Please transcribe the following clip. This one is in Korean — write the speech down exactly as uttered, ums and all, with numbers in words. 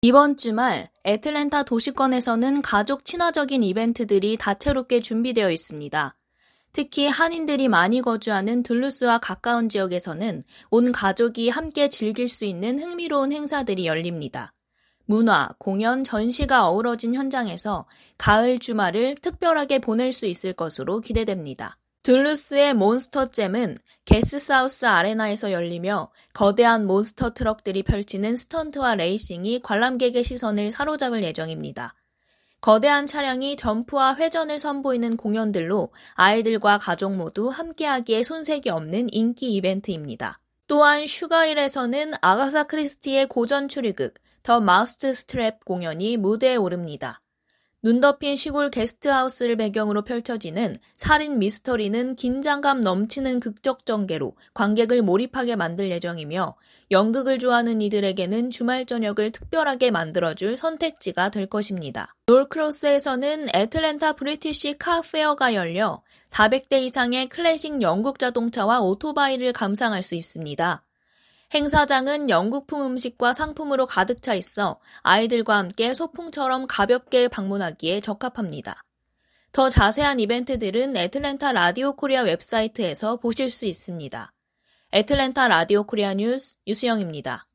이번 주말 애틀랜타 도시권에서는 가족 친화적인 이벤트들이 다채롭게 준비되어 있습니다. 특히 한인들이 많이 거주하는 둘루스와 가까운 지역에서는 온 가족이 함께 즐길 수 있는 흥미로운 행사들이 열립니다. 문화, 공연, 전시가 어우러진 현장에서 가을 주말을 특별하게 보낼 수 있을 것으로 기대됩니다. 둘루스의 몬스터잼은 게스트하우스 아레나에서 열리며 거대한 몬스터 트럭들이 펼치는 스턴트와 레이싱이 관람객의 시선을 사로잡을 예정입니다. 거대한 차량이 점프와 회전을 선보이는 공연들로 아이들과 가족 모두 함께하기에 손색이 없는 인기 이벤트입니다. 또한 슈가힐에서는 아가사 크리스티의 고전 추리극 더 마우스 스트랩 공연이 무대에 오릅니다. 눈 덮인 시골 게스트하우스를 배경으로 펼쳐지는 살인 미스터리는 긴장감 넘치는 극적 전개로 관객을 몰입하게 만들 예정이며 연극을 좋아하는 이들에게는 주말 저녁을 특별하게 만들어줄 선택지가 될 것입니다. 놀크로스에서는 애틀랜타 브리티시 카 페어가 열려 사백 대 이상의 클래식 영국 자동차와 오토바이를 감상할 수 있습니다. 행사장은 영국풍 음식과 상품으로 가득 차 있어 아이들과 함께 소풍처럼 가볍게 방문하기에 적합합니다. 더 자세한 이벤트들은 애틀랜타 라디오 코리아 웹사이트에서 보실 수 있습니다. 애틀랜타 라디오 코리아 뉴스 유수영입니다.